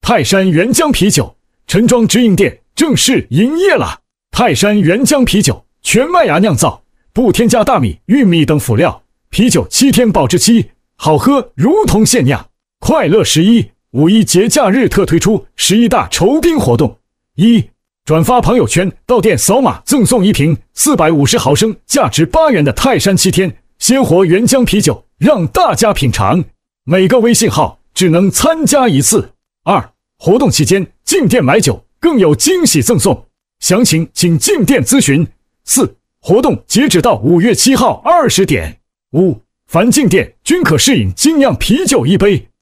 泰山原浆啤酒陈庄直营店正式营业了。泰山原浆啤酒全麦芽酿造，不添加大米、玉米等辅料，啤酒7天保质期，好喝如同现酿。快乐11五一节假日特推出11大酬宾活动：一、转发朋友圈到店扫码赠送1瓶450毫升价值8元的泰山7天鲜活原浆啤酒，让大家品尝。每个微信号只能参加1次。2、活动期间进店买酒更有惊喜赠送，详情请进店咨询。4、活动截止到5月7号20点。5、凡进店均可试饮精酿啤酒1杯。